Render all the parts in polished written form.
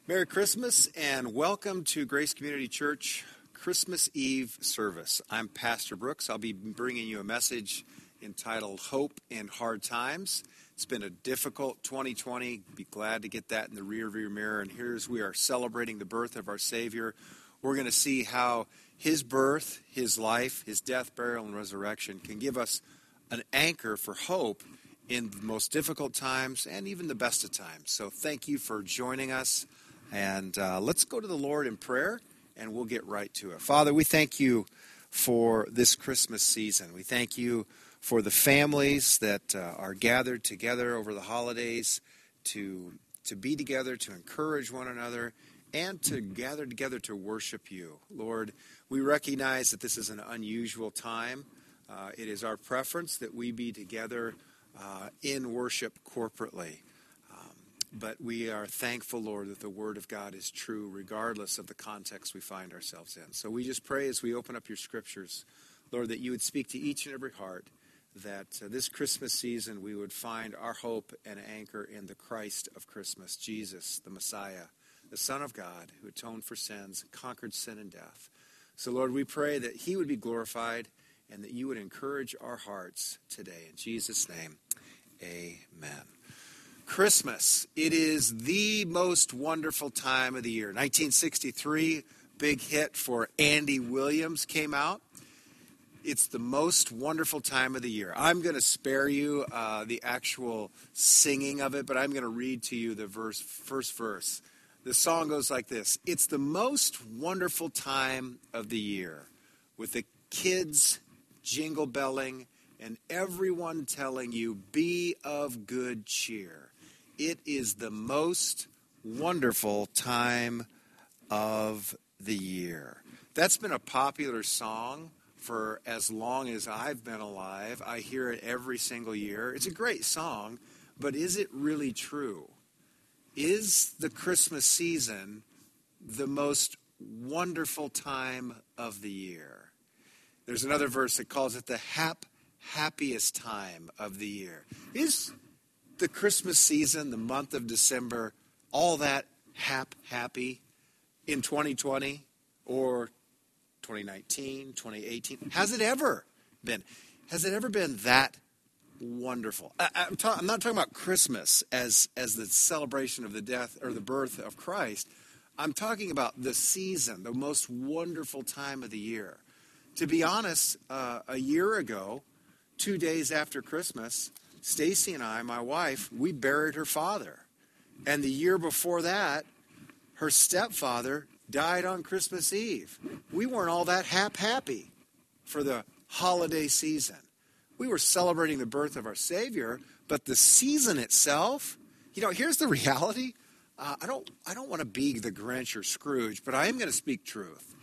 Merry Christmas and welcome to Grace Community Church Christmas Eve service. I'm Pastor Brooks. I'll be bringing you a message entitled Hope in Hard Times. It's been a difficult 2020. Be glad to get that in the rearview mirror. And here's we are celebrating the birth of our Savior. We're going to see how His birth, His life, His death, burial, and resurrection can give us an anchor for hope in the most difficult times and even the best of times. So thank you for joining us. And let's go to the Lord in prayer, and we'll get right to it. Father, we thank you for this Christmas season. We thank you for the families that are gathered together over the holidays to be together, to encourage one another, and to gather together to worship you. Lord, we recognize that this is an unusual time. It is our preference that we be together in worship corporately. But we are thankful, Lord, that the Word of God is true regardless of the context we find ourselves in. So we just pray as we open up your Scriptures, Lord, that you would speak to each and every heart, that this Christmas season we would find our hope and anchor in the Christ of Christmas, Jesus, the Messiah, the Son of God, who atoned for sins, conquered sin and death. So, Lord, we pray that he would be glorified and that you would encourage our hearts today. In Jesus' name, amen. Christmas. It is the most wonderful time of the year. 1963, big hit for Andy Williams came out. It's the most wonderful time of the year. I'm going to spare you the actual singing of it, but I'm going to read to you the first verse. The song goes like this. It's the most wonderful time of the year, with the kids jingle belling and everyone telling you, be of good cheer. It is the most wonderful time of the year. That's been a popular song for as long as I've been alive. I hear it every single year. It's a great song, but is it really true? Is the Christmas season the most wonderful time of the year? There's another verse that calls it the happiest time of the year. Is the Christmas season, the month of December, all that happy in 2020 or 2019, 2018? Has it ever been? Has it ever been that wonderful? I'm not talking about Christmas as the celebration of the death or the birth of Christ. I'm talking about the season, the most wonderful time of the year. To be honest, a year ago, 2 days after Christmas, Stacy and I, my wife, we buried her father. And the year before that, her stepfather died on Christmas Eve. We weren't all that happy for the holiday season. We were celebrating the birth of our Savior, but the season itself, here's the reality. I don't want to be the Grinch or Scrooge, but I am going to speak truth.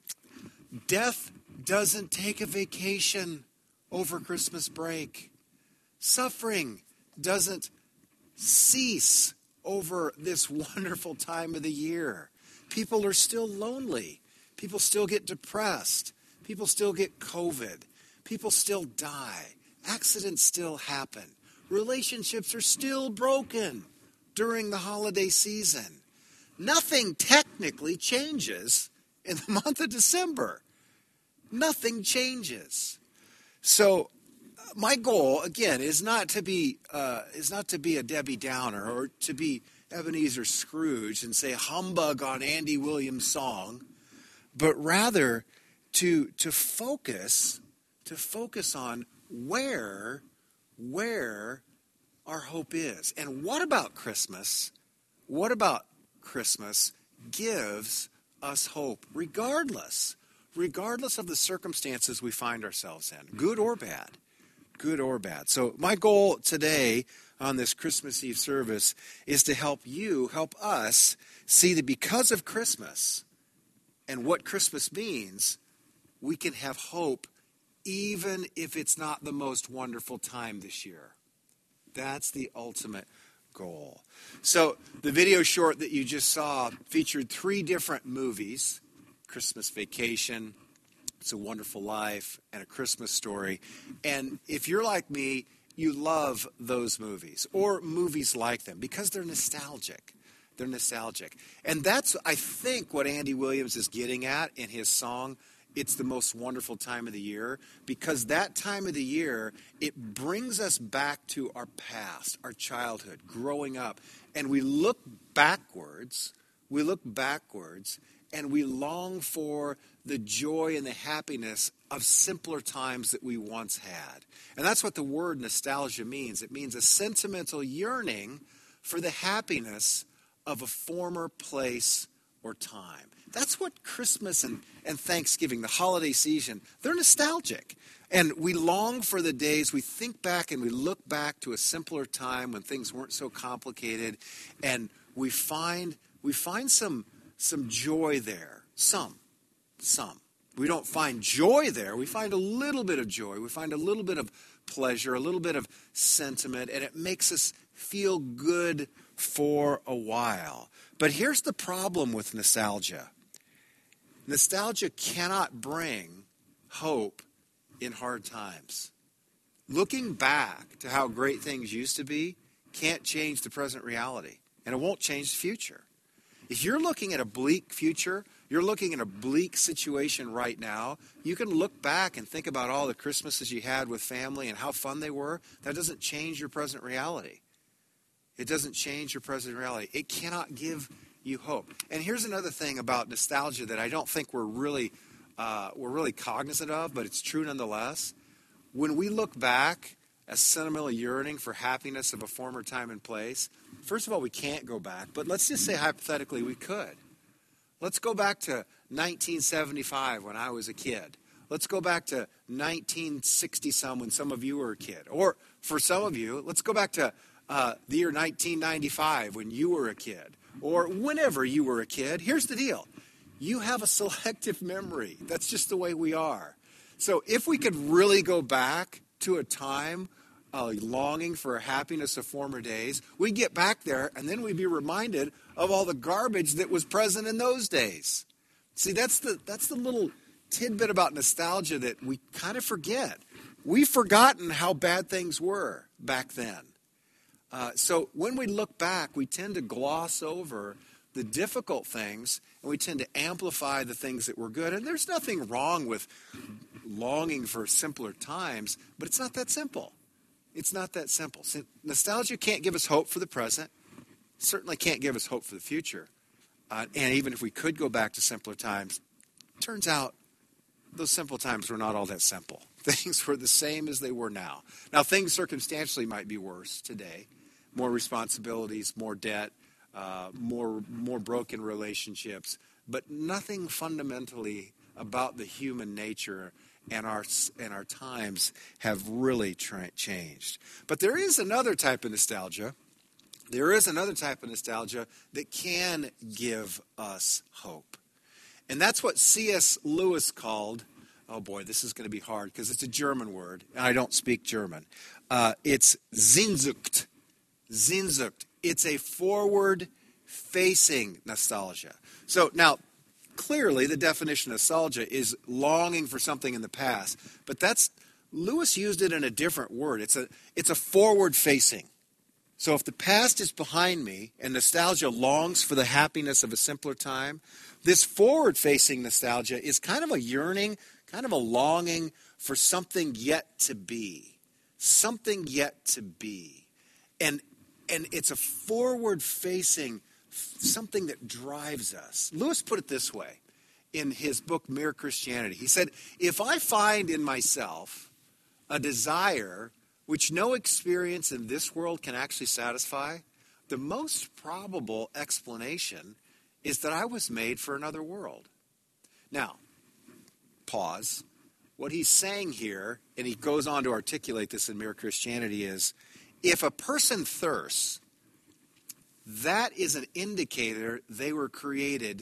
Death doesn't take a vacation over Christmas break. Suffering doesn't cease over this wonderful time of the year. People are still lonely. People still get depressed. People still get COVID. People still die. Accidents still happen. Relationships are still broken during the holiday season. Nothing technically changes in the month of December. Nothing changes. So my goal, again, is not to be a Debbie Downer or to be Ebenezer Scrooge and say humbug on Andy Williams' song, but rather to focus on where our hope is. And what about Christmas? What about Christmas gives us hope, regardless of the circumstances we find ourselves in, good or bad. Good or bad. So my goal today on this Christmas Eve service is to help us see that because of Christmas and what Christmas means, we can have hope even if it's not the most wonderful time this year. That's the ultimate goal. So the video short that you just saw featured 3 different movies: Christmas Vacation, It's a Wonderful Life, and A Christmas Story. And if you're like me, you love those movies or movies like them because they're nostalgic. They're nostalgic. And that's, I think, what Andy Williams is getting at in his song, It's the Most Wonderful Time of the Year, because that time of the year, it brings us back to our past, our childhood, growing up. And we look backwards, and we long for the joy and the happiness of simpler times that we once had. And that's what the word nostalgia means. It means a sentimental yearning for the happiness of a former place or time. That's what Christmas and Thanksgiving, the holiday season, they're nostalgic. And we long for the days, we think back and we look back to a simpler time when things weren't so complicated, and we find some joy there. Some. We don't find joy there. We find a little bit of joy. We find a little bit of pleasure, a little bit of sentiment, and it makes us feel good for a while. But here's the problem with nostalgia. Nostalgia cannot bring hope in hard times. Looking back to how great things used to be can't change the present reality, and it won't change the future. If you're looking at a bleak future, you're looking at a bleak situation right now, you can look back and think about all the Christmases you had with family and how fun they were. That doesn't change your present reality. It doesn't change your present reality. It cannot give you hope. And here's another thing about nostalgia that I don't think we're really cognizant of, but it's true nonetheless. When we look back, a sentimental yearning for happiness of a former time and place, first of all, we can't go back, but let's just say hypothetically we could. Let's go back to 1975 when I was a kid. Let's go back to 1960-some when some of you were a kid. Or for some of you, let's go back to the year 1995 when you were a kid. Or whenever you were a kid. Here's the deal. You have a selective memory. That's just the way we are. So if we could really go back to a time longing for a happiness of former days, we'd get back there and then we'd be reminded of all the garbage that was present in those days. See, that's the little tidbit about nostalgia that we kind of forget. We've forgotten how bad things were back then. So when we look back, we tend to gloss over the difficult things, and we tend to amplify the things that were good. And there's nothing wrong with longing for simpler times, but it's not that simple. It's not that simple. So nostalgia can't give us hope for the present. Certainly can't give us hope for the future. And even if we could go back to simpler times, it turns out those simple times were not all that simple. Things were the same as they were now. Now, things circumstantially might be worse today. More responsibilities, more debt, more broken relationships, but nothing fundamentally about the human nature and our times have really changed. But there is another type of nostalgia. There is another type of nostalgia that can give us hope. And that's what C.S. Lewis called, oh boy, this is going to be hard because it's a German word, and I don't speak German. It's Sehnsucht. Sehnsucht. It's a forward-facing nostalgia. So now, clearly, the definition of nostalgia is longing for something in the past, but Lewis used it in a different word. It's a forward-facing. So if the past is behind me and nostalgia longs for the happiness of a simpler time, this forward-facing nostalgia is kind of a yearning, kind of a longing for something yet to be. Something yet to be. And it's a forward-facing something that drives us. Lewis put it this way in his book, Mere Christianity. He said, if I find in myself a desire which no experience in this world can actually satisfy, the most probable explanation is that I was made for another world. Now, pause. What he's saying here, and he goes on to articulate this in Mere Christianity, is if a person thirsts, that is an indicator they were created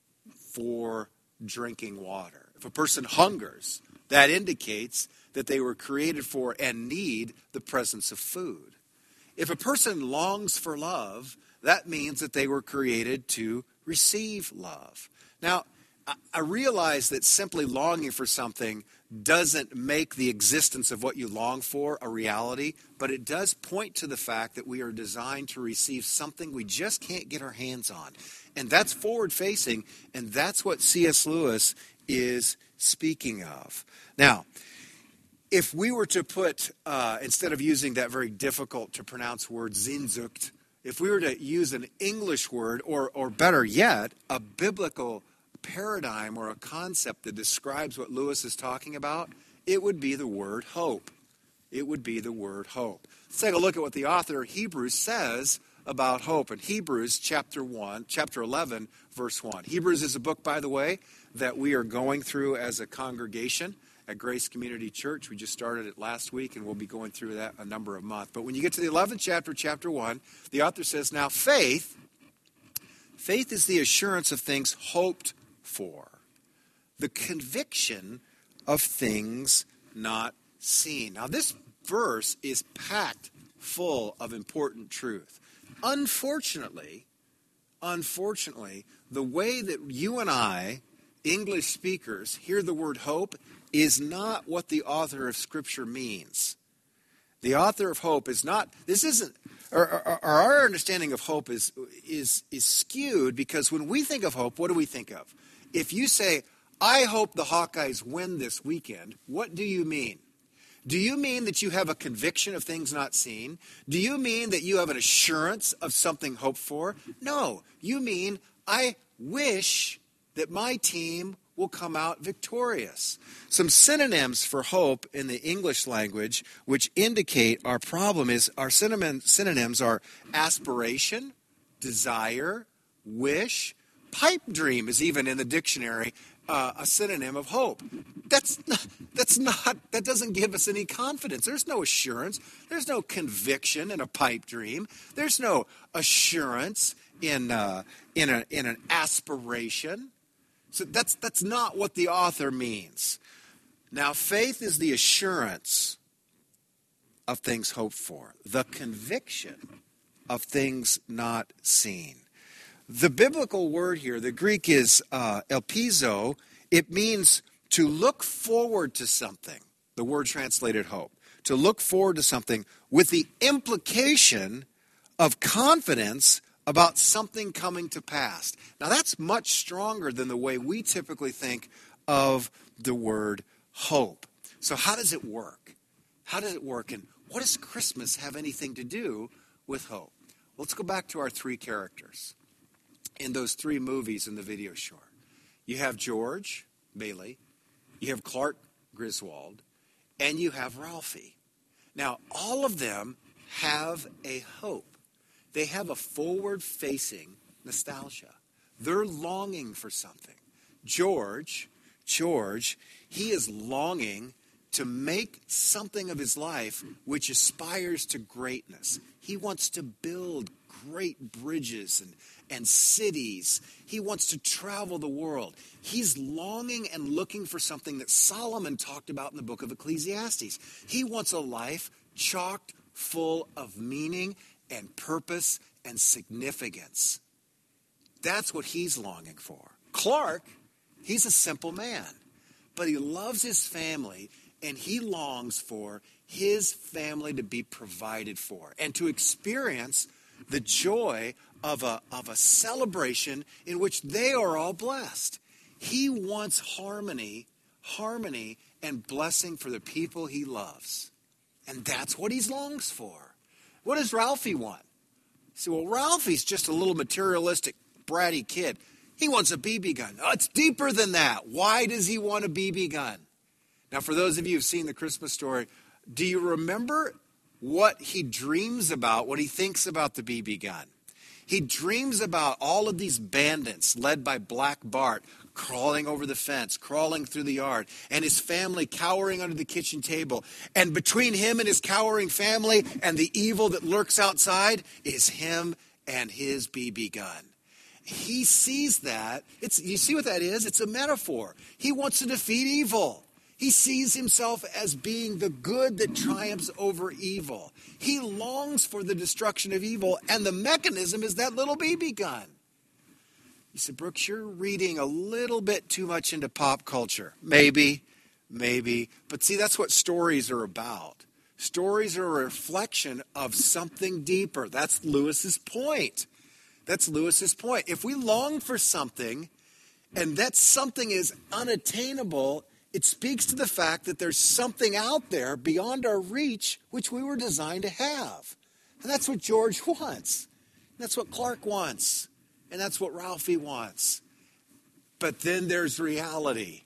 for drinking water. If a person hungers, that indicates that they were created for and need the presence of food. If a person longs for love, that means that they were created to receive love. Now, I realize that simply longing for something doesn't make the existence of what you long for a reality, but it does point to the fact that we are designed to receive something we just can't get our hands on. And that's forward-facing, and that's what C.S. Lewis is speaking of. Now, if we were to put, instead of using that very difficult to pronounce word Sehnsucht, if we were to use an English word, or better yet, a biblical paradigm or a concept that describes what Lewis is talking about, it would be the word hope. It would be the word hope. Let's take a look at what the author of Hebrews says about hope in Hebrews chapter 11, verse 1. Hebrews is a book, by the way, that we are going through as a congregation at Grace Community Church. We just started it last week, and we'll be going through that a number of months. But when you get to the 11th chapter, chapter 1, the author says, now faith is the assurance of things hoped for, the conviction of things not seen. Now, this verse is packed full of important truth. Unfortunately, the way that you and I, English speakers, hear the word hope is not what the author of Scripture means. The author of hope is not, this isn't, or our understanding of hope is skewed, because when we think of hope, what do we think of? If you say, I hope the Hawkeyes win this weekend, what do you mean? Do you mean that you have a conviction of things not seen? Do you mean that you have an assurance of something hoped for? No, you mean, I wish that my team will come out victorious. Some synonyms for hope in the English language which indicate our problem is, our synonyms are aspiration, desire, wish. Pipe dream is even in the dictionary a synonym of hope. That doesn't give us any confidence. There's no assurance. There's no conviction in a pipe dream. There's no assurance in an aspiration. So that's not what the author means. Now, faith is the assurance of things hoped for, the conviction of things not seen. The biblical word here, the Greek is elpizo. It means to look forward to something, the word translated hope. To look forward to something with the implication of confidence about something coming to pass. Now, that's much stronger than the way we typically think of the word hope. So how does it work? How does it work? And what does Christmas have anything to do with hope? Well, let's go back to our three characters in those three movies in the video short. You have George Bailey, you have Clark Griswold, and you have Ralphie. Now, all of them have a hope. They have a forward-facing nostalgia. They're longing for something. George, he is longing to make something of his life which aspires to greatness. He wants to build great bridges and cities. He wants to travel the world. He's longing and looking for something that Solomon talked about in the book of Ecclesiastes. He wants a life chocked full of meaning and purpose and significance. That's what he's longing for. Clark, he's a simple man, but he loves his family, and he longs for his family to be provided for and to experience the joy of a celebration in which they are all blessed. He wants harmony and blessing for the people he loves. And that's what he longs for. What does Ralphie want? You say, well, Ralphie's just a little materialistic, bratty kid. He wants a BB gun. Oh, it's deeper than that. Why does he want a BB gun? Now, for those of you who've seen The Christmas Story, do you remember what he dreams about when he thinks about the BB gun? He dreams about all of these bandits led by Black Bart crawling over the fence, crawling through the yard, and his family cowering under the kitchen table. And between him and his cowering family and the evil that lurks outside is him and his BB gun. He sees that. You see what that is? It's a metaphor. He wants to defeat evil. He sees himself as being the good that triumphs over evil. He longs for the destruction of evil, and the mechanism is that little BB gun. You said, Brooks, you're reading a little bit too much into pop culture. Maybe. But see, that's what stories are about. Stories are a reflection of something deeper. That's Lewis's point. If we long for something, and that something is unattainable, it speaks to the fact that there's something out there beyond our reach which we were designed to have. And that's what George wants. That's what Clark wants. And that's what Ralphie wants. But then there's reality.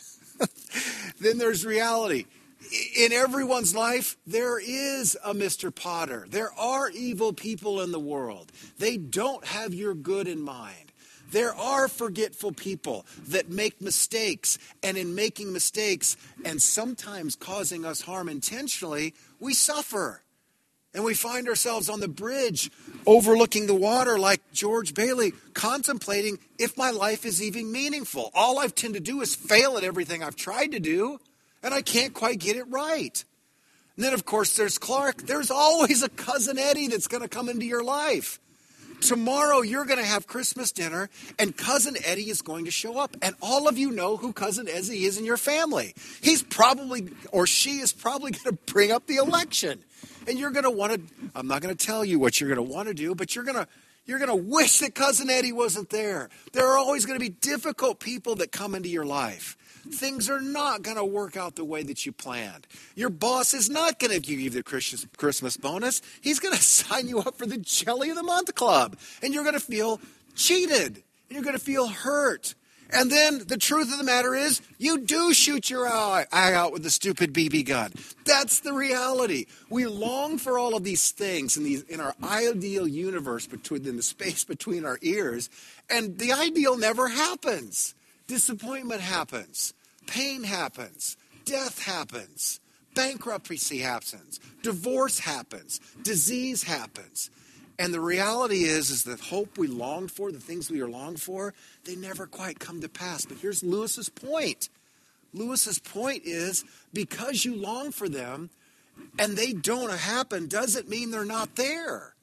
In everyone's life, there is a Mr. Potter. There are evil people in the world. They don't have your good in mind. There are forgetful people that make mistakes, and in making mistakes and sometimes causing us harm intentionally, we suffer. And we find ourselves on the bridge overlooking the water like George Bailey, contemplating if my life is even meaningful. All I tend to do is fail at everything I've tried to do, and I can't quite get it right. And then, of course, there's Clark. There's always a Cousin Eddie that's going to come into your life. Tomorrow, you're going to have Christmas dinner, and Cousin Eddie is going to show up. And all of you know who Cousin Eddie is in your family. He's probably, or she is probably going to bring up the election. And you're going to want to, I'm not going to tell you what you're going to want to do, but you're going to wish that Cousin Eddie wasn't there. There are always going to be difficult people that come into your life. Things are not going to work out the way that you planned. Your boss is not going to give you the Christmas bonus. He's going to sign you up for the Jelly of the Month Club. And you're going to feel cheated. And you're going to feel hurt. And then the truth of the matter is, you do shoot your eye out with the stupid BB gun. That's the reality. We long for all of these things in our ideal universe, in the space between our ears, and the ideal never happens. Disappointment happens. Pain happens. Death happens. Bankruptcy happens. Divorce happens. Disease happens. And the reality is that hope we longed for, the things we are longed for, they never quite come to pass. But here's Lewis's point. Lewis's point is, because you long for them and they don't happen, doesn't mean they're not there.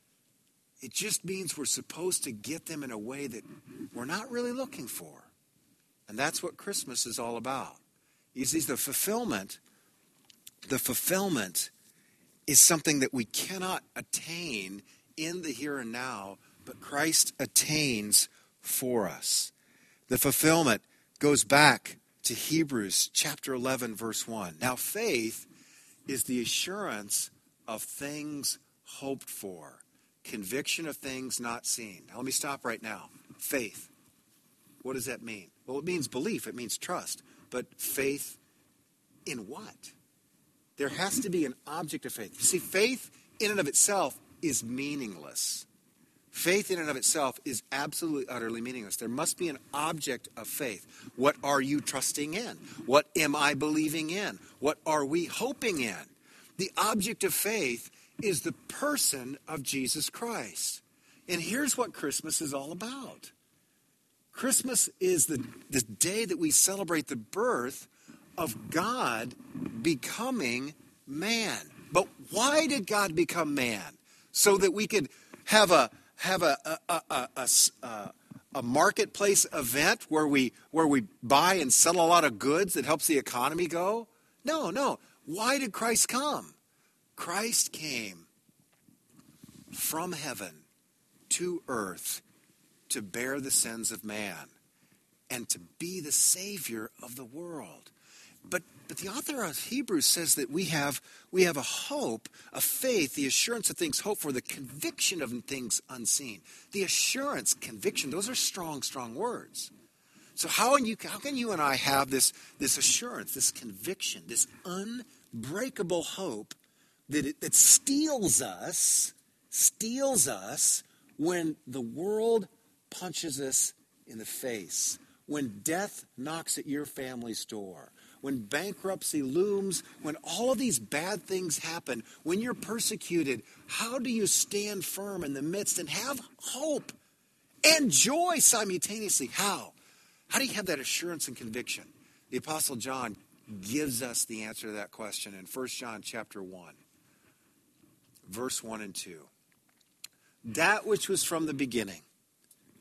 It just means we're supposed to get them in a way that we're not really looking for. And that's what Christmas is all about. You see, the fulfillment is something that we cannot attain in the here and now, but Christ attains for us. The fulfillment goes back to Hebrews chapter 11, verse 1. Now, faith is the assurance of things hoped for, conviction of things not seen. Now, let me stop right now. Faith. What does that mean? Well, it means belief. It means trust. But faith in what? There has to be an object of faith. You see, faith in and of itself is meaningless. Faith in and of itself is absolutely, utterly meaningless. There must be an object of faith. What are you trusting in? What am I believing in? What are we hoping in? The object of faith is the person of Jesus Christ. And here's what Christmas is all about. Christmas is the day that we celebrate the birth of God becoming man. But why did God become man? So that we could have a marketplace event where we buy and sell a lot of goods that helps the economy go? No. Why did Christ come? Christ came from heaven to earth to bear the sins of man and to be the Savior of the world. But the author of Hebrews says that we have a hope, a faith, the assurance of things hoped for, the conviction of things unseen. The assurance, conviction, those are strong, strong words. So how can you and I have this assurance, this conviction, this unbreakable hope that steals us when the world punches us in the face, when death knocks at your family's door, when bankruptcy looms, when all of these bad things happen, when you're persecuted? How do you stand firm in the midst and have hope and joy simultaneously? How? How do you have that assurance and conviction? The Apostle John gives us the answer to that question in 1 John chapter 1, verse 1 and 2. That which was from the beginning,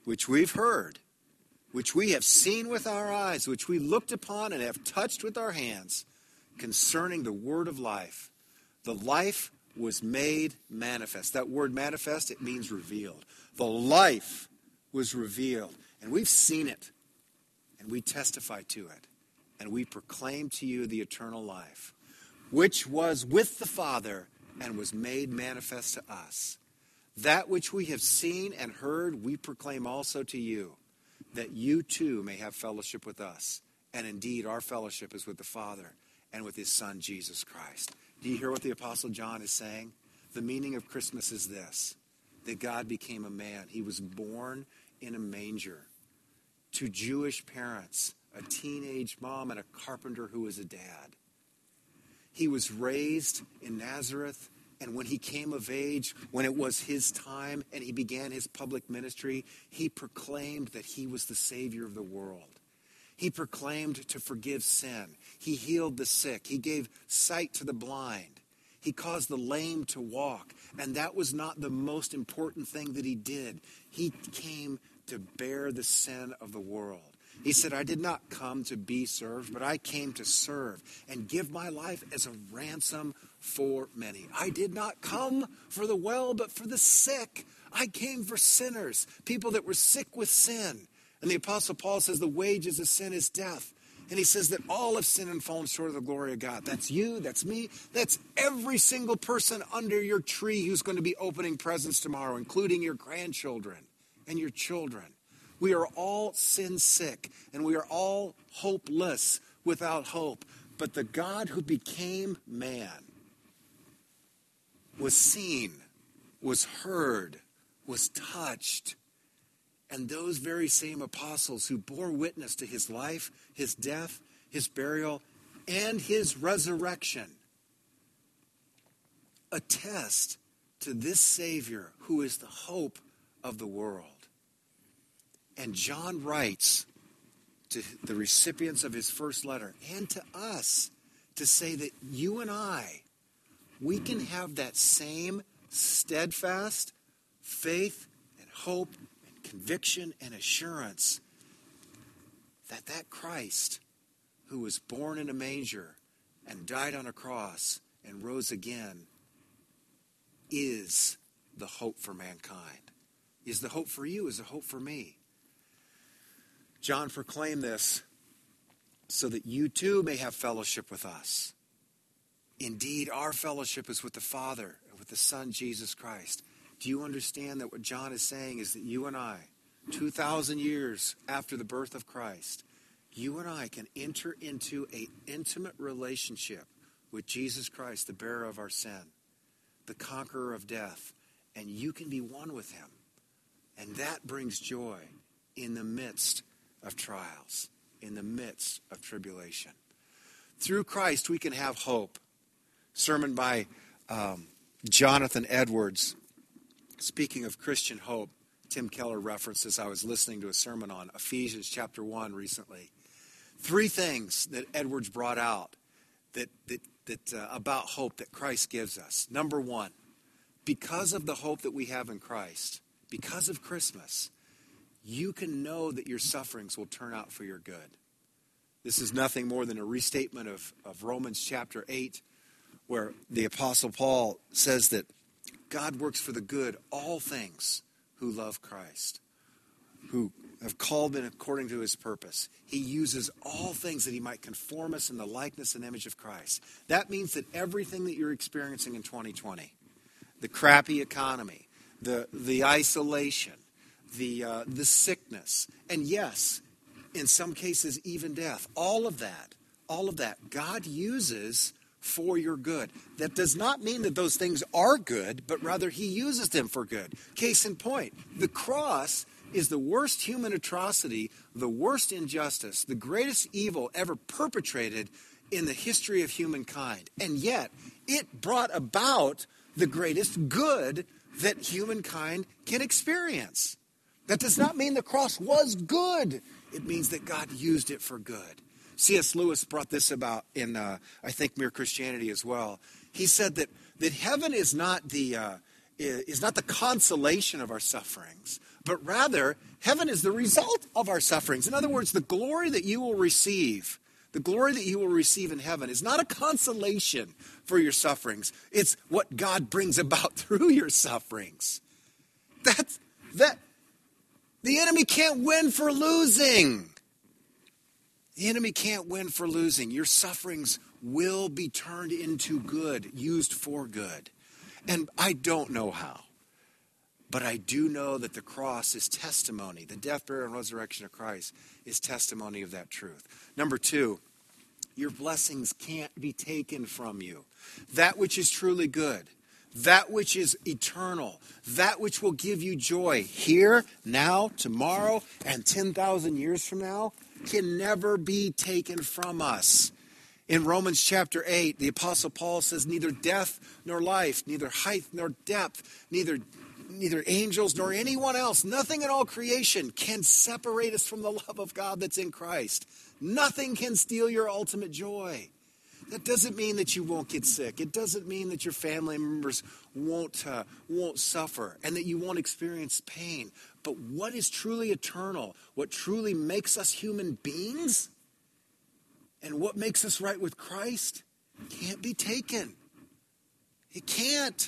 which we've heard, which we have seen with our eyes, which we looked upon and have touched with our hands, concerning the word of life. The life was made manifest. That word manifest, it means revealed. The life was revealed, and we've seen it, and we testify to it, and we proclaim to you the eternal life, which was with the Father and was made manifest to us. That which we have seen and heard, we proclaim also to you, that you too may have fellowship with us. And indeed, our fellowship is with the Father and with his Son, Jesus Christ. Do you hear what the Apostle John is saying? The meaning of Christmas is this, that God became a man. He was born in a manger to Jewish parents, a teenage mom and a carpenter who was a dad. He was raised in Nazareth, and when he came of age, when it was his time and he began his public ministry, he proclaimed that he was the Savior of the world. He proclaimed to forgive sin. He healed the sick. He gave sight to the blind. He caused the lame to walk. And that was not the most important thing that he did. He came to bear the sin of the world. He said, I did not come to be served, but I came to serve and give my life as a ransom for many. I did not come for the well, but for the sick. I came for sinners, people that were sick with sin. And the Apostle Paul says the wages of sin is death. And he says that all have sinned and fallen short of the glory of God. That's you, that's me, that's every single person under your tree who's going to be opening presents tomorrow, including your grandchildren and your children. We are all sin sick, and we are all hopeless without hope. But the God who became man was seen, was heard, was touched. And those very same apostles who bore witness to his life, his death, his burial, and his resurrection attest to this Savior who is the hope of the world. And John writes to the recipients of his first letter and to us to say that you and I, we can have that same steadfast faith and hope and conviction and assurance that that Christ who was born in a manger and died on a cross and rose again is the hope for mankind, is the hope for you, is the hope for me. John proclaimed this so that you too may have fellowship with us. Indeed, our fellowship is with the Father and with the Son, Jesus Christ. Do you understand that what John is saying is that you and I, 2,000 years after the birth of Christ, you and I can enter into an intimate relationship with Jesus Christ, the bearer of our sin, the conqueror of death, and you can be one with him. And that brings joy in the midst of trials, in the midst of tribulation. Through Christ, we can have hope. Sermon by Jonathan Edwards, speaking of Christian hope. Tim Keller references, I was listening to a sermon on Ephesians chapter 1 recently. 3 things that Edwards brought out that about hope that Christ gives us. Number 1, because of the hope that we have in Christ, because of Christmas, you can know that your sufferings will turn out for your good. This is nothing more than a restatement of Romans chapter 8, where the Apostle Paul says that God works for the good all things who love Christ, who have called in according to his purpose. He uses all things that he might conform us in the likeness and image of Christ. That means that everything that you're experiencing in 2020, the crappy economy, the isolation, the sickness, and yes, in some cases even death, all of that, God uses for your good. That does not mean that those things are good, but rather he uses them for good. Case in point, the cross is the worst human atrocity, the worst injustice, the greatest evil ever perpetrated in the history of humankind. And yet, it brought about the greatest good that humankind can experience. That does not mean the cross was good. It means that God used it for good. C.S. Lewis brought this about in, I think, Mere Christianity as well. He said that heaven is not the is not the consolation of our sufferings, but rather heaven is the result of our sufferings. In other words, the glory that you will receive, in heaven is not a consolation for your sufferings. It's what God brings about through your sufferings. The enemy can't win for losing. The enemy can't win for losing. Your sufferings will be turned into good, used for good. And I don't know how, but I do know that the cross is testimony. The death, burial, and resurrection of Christ is testimony of that truth. Number 2, your blessings can't be taken from you. That which is truly good, that which is eternal, that which will give you joy here, now, tomorrow, and 10,000 years from now can never be taken from us. In Romans chapter 8, the Apostle Paul says, neither death nor life, neither height nor depth, neither angels nor anyone else, nothing in all creation can separate us from the love of God that's in Christ. Nothing can steal your ultimate joy. That doesn't mean that you won't get sick. It doesn't mean that your family members won't suffer and that you won't experience pain. But what is truly eternal, what truly makes us human beings, and what makes us right with Christ can't be taken. It can't.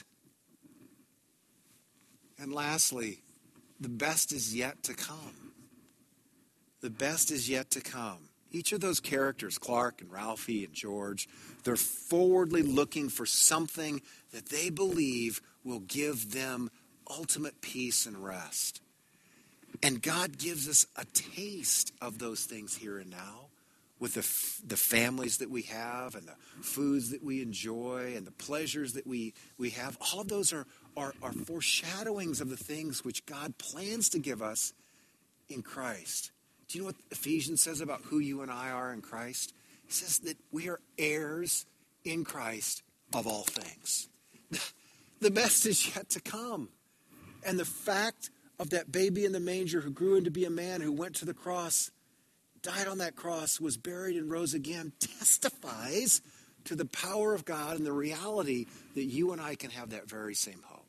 And lastly, the best is yet to come. The best is yet to come. Each of those characters, Clark and Ralphie and George, they're forwardly looking for something that they believe will give them ultimate peace and rest. And God gives us a taste of those things here and now with the families that we have and the foods that we enjoy and the pleasures that we have. All of those are foreshadowings of the things which God plans to give us in Christ. Do you know what Ephesians says about who you and I are in Christ? He says that we are heirs in Christ of all things. The best is yet to come. And the fact of that baby in the manger who grew into be a man, who went to the cross, died on that cross, was buried and rose again, testifies to the power of God and the reality that you and I can have that very same hope.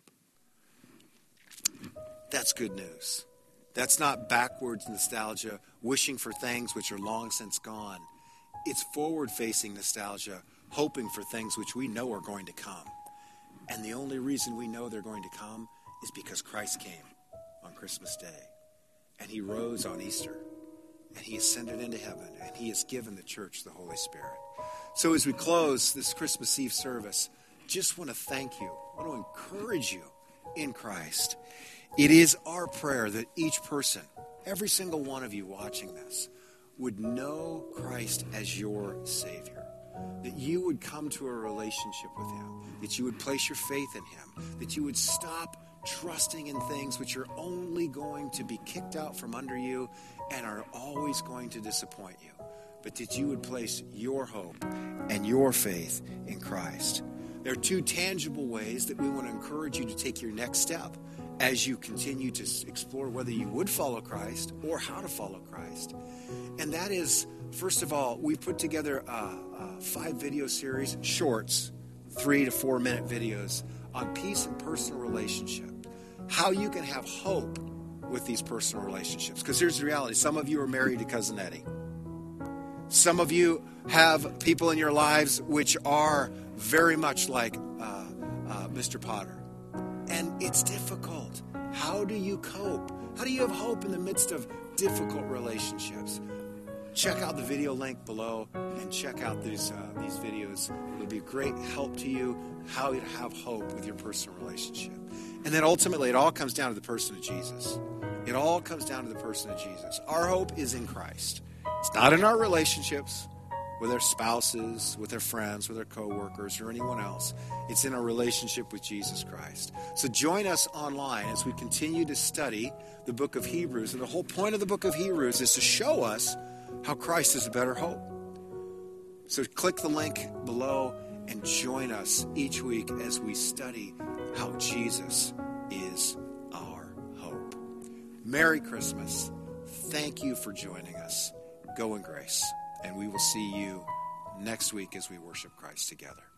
That's good news. That's not backwards nostalgia, wishing for things which are long since gone. It's forward-facing nostalgia, hoping for things which we know are going to come. And the only reason we know they're going to come is because Christ came on Christmas Day. And he rose on Easter. And he ascended into heaven. And he has given the church the Holy Spirit. So as we close this Christmas Eve service, just want to thank you. I want to encourage you in Christ. It is our prayer that each person, every single one of you watching this, would know Christ as your Savior. That you would come to a relationship with him. That you would place your faith in him. That you would stop trusting in things which are only going to be kicked out from under you and are always going to disappoint you. But that you would place your hope and your faith in Christ. There are 2 tangible ways that we want to encourage you to take your next step as you continue to explore whether you would follow Christ or how to follow Christ. And that is, first of all, we put together a 5 video series, shorts, 3 to 4 minute videos on peace and personal relationship. How you can have hope with these personal relationships. Because here's the reality. Some of you are married to Cousin Eddie. Some of you have people in your lives which are very much like Mr. Potter. And it's difficult. How do you cope? How do you have hope in the midst of difficult relationships? Check out the video link below and check out these videos. It'll be a great help to you how to have hope with your personal relationship. And then ultimately, it all comes down to the person of Jesus. It all comes down to the person of Jesus. Our hope is in Christ. It's not in our relationships with our spouses, with our friends, with our coworkers, or anyone else. It's in our relationship with Jesus Christ. So join us online as we continue to study the book of Hebrews. And the whole point of the book of Hebrews is to show us how Christ is a better hope. So click the link below and join us each week as we study how Jesus is our hope. Merry Christmas. Thank you for joining us. Go in grace. And we will see you next week as we worship Christ together.